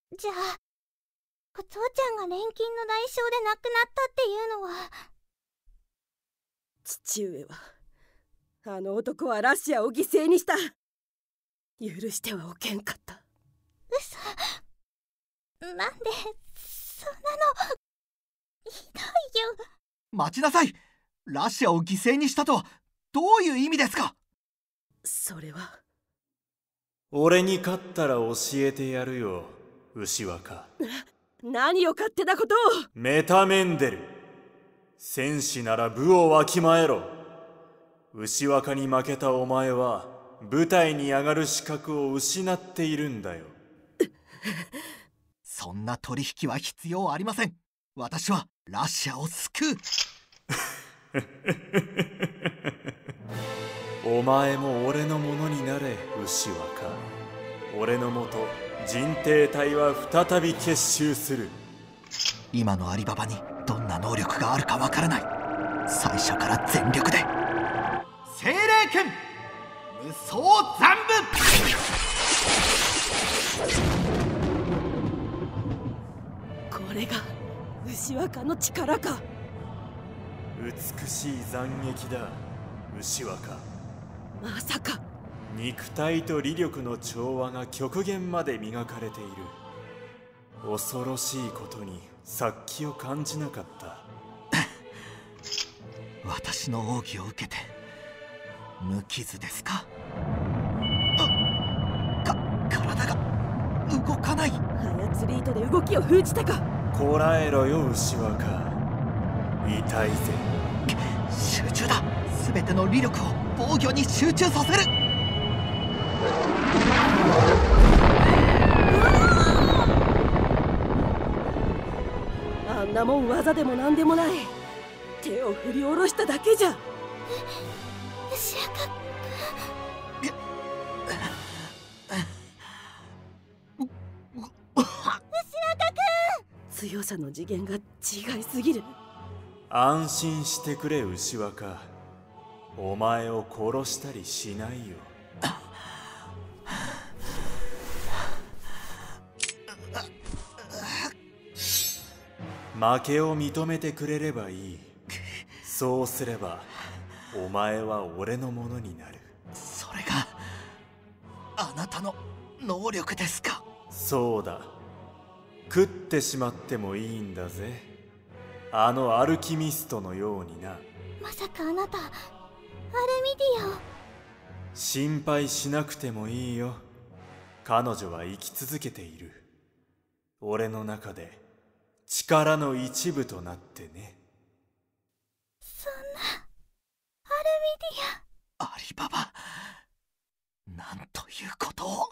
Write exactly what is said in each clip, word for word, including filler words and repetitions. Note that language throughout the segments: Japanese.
じゃあお父ちゃんが錬金の代償で亡くなったっていうのは。 父上はあの男はラシアを犠牲にした。許してはおけんかった。 嘘。なんでそんなの。ひどいよ。 待ちなさい。ラシアを犠牲にしたとはどういう意味ですか？ それは。 俺に勝ったら教えてやるよ、牛若。 何を勝手なことを。 メタメンデル、戦士なら武をわきまえろ。牛若に負けたお前は舞台に上がる資格を失っているんだよ。 そんな取引は必要ありません。私はラシアを救う。 お前も俺のものになれ、牛若。俺のもと人帝隊は再び結集する。 今のアリババにどんな能力があるかわからない。最初から全力で精霊剣無双残部。これが牛若の力か。 美しい斬撃だ、牛若。 まさか肉体と理力の調和が極限まで磨かれている。恐ろしいことに殺気を感じなかった。 私の奥義を受けて無傷ですか？か体が動かない。 操り糸で動きを封じたか。 こらえろよ、牛若。痛いぜ。 集中だ。全ての理力を防御に集中させる。 あんなもん技でも何でもない。手を振り下ろしただけじゃ。 牛若君。牛若君。 強さの次元が違いすぎる。 安心してくれ、牛若。お前を殺したりしないよ。負けを認めてくれればいい。そうすればお前は俺のものになる。 それがあなたの能力ですか？ そうだ。食ってしまってもいいんだぜ、あのアルキミストのようにな。 まさかあなたアルミディアを。 心配しなくてもいいよ。彼女は生き続けている。俺の中で力の一部となってね。 そんなアルミディアリババ、なんということを。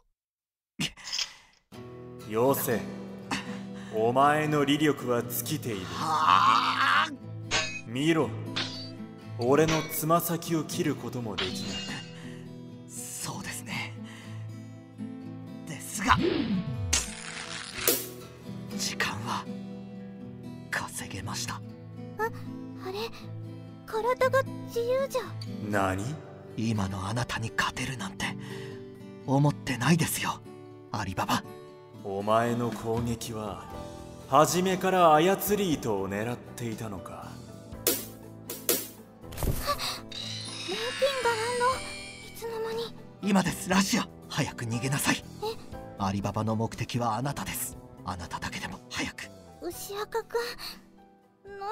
よせ、お前の理力は尽きている。 はあ、 見ろ、俺のつま先を切ることもできない。 そうですね。ですが時間は稼げました。 あ、あれ、体が自由じゃ。 何？ 今のあなたに勝てるなんて思ってないですよ、アリババ。 お前の攻撃は初めから操り糸を狙っていたのか。 錬金が反応。いつの間に。 今です、ラシア。早く逃げなさい。アリババの目的はあなたです。あなただけでも早く。 牛若くんのバ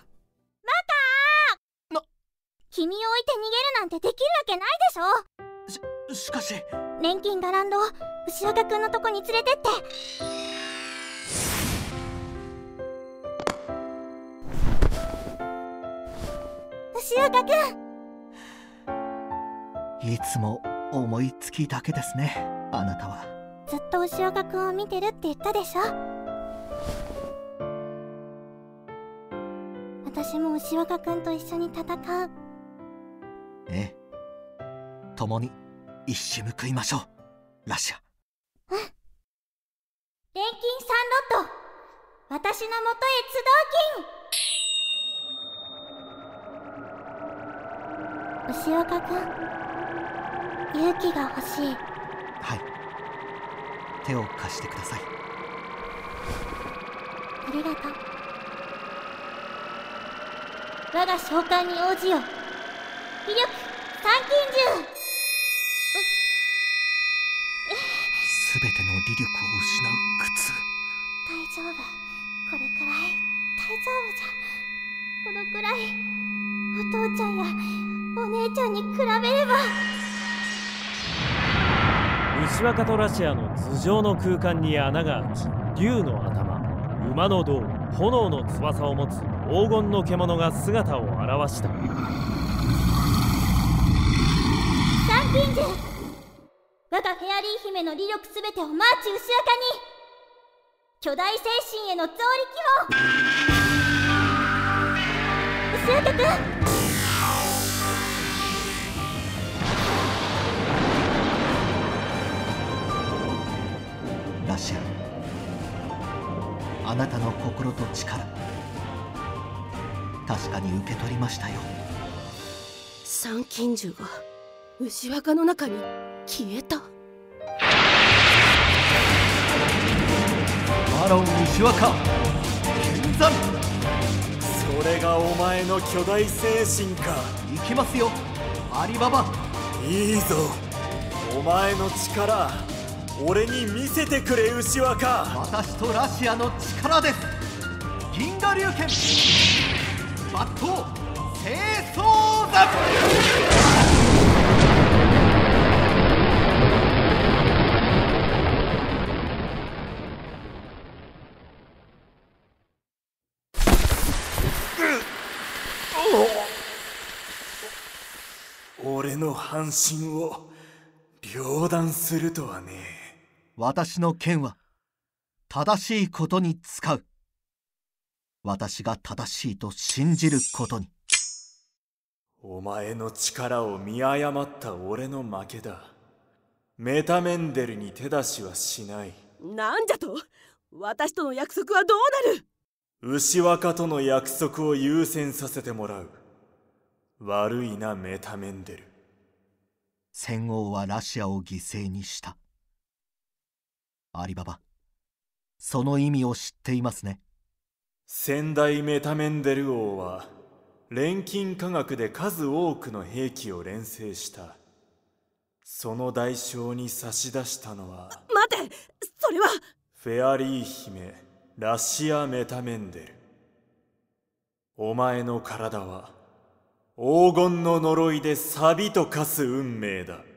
カー。 な君を置いて逃げるなんてできるわけないでしょ。 し、しかし錬金ガランドを牛若くんのとこに連れてって。牛若くん。 いつも思いつきだけですね、あなたは。 ずっと牛若くんを見てるって言ったでしょ。私も牛若くんと一緒に戦う。 ええ、共に一矢報いましょう、ラシア。 うん。錬金サンロット、私のもとへ集う金。牛若くん、勇気が欲しい。 はい、手を貸してください。 ありがとう。我が召喚に応じよ。威力三金獣。 すべての利力を失う苦痛。 大丈夫、これくらい大丈夫じゃ。このくらいお父ちゃんやお姉ちゃんに比べれば。 牛若とラシアの頭上の空間に穴が開き、竜の頭、馬の胴、炎の翼を持つ黄金の獣が姿を現した。 三金獣、我がフェアリー姫の利力すべてをマーチ牛若に。巨大精神への増力を。牛若くん、 ラシア、あなたの心と力、確かに受け取りましたよ。 三金獣が牛若の中に消えた。 バロン牛若見参。 それがお前の巨大精神か。 行きますよアリババ。 いいぞ、お前の力俺に見せてくれ牛若。 私とラシアの力です。銀河龍拳抜刀清掃山。 俺の半身を両断するとはね。 私の剣は正しいことに使う。私が正しいと信じることに。 お前の力を見誤った俺の負けだ。メタメンデルに手出しはしない。 なんじゃと。私との約束はどうなる。 牛若との約束を優先させてもらう。悪いなメタメンデル。 戦王はラシアを犠牲にした。アリババ、その意味を知っていますね。 先代メタメンデル王は錬金科学で数多くの兵器を錬成した。その代償に差し出したのは、 待て、それはフェアリー姫ラシア・メタメンデル。お前の体は黄金の呪いで錆と化す運命だ。